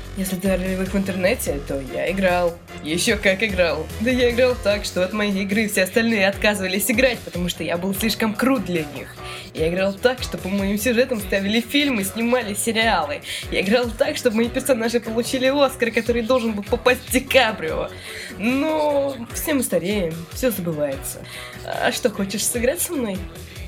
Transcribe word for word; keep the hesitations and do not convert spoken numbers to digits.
Если ты о ролевых в интернете, то я играл. Еще как играл. Да я играл так, что от моей игры все остальные отказывались играть, потому что я был слишком крут для них. Я играл так, что по моим сюжетам ставили фильмы, снимали сериалы. Я играл так, чтобы мои персонажи получили Оскар, который должен был попасть в Ди Каприо. Но все мы стареем, все забывается. А что, хочешь сыграть со мной?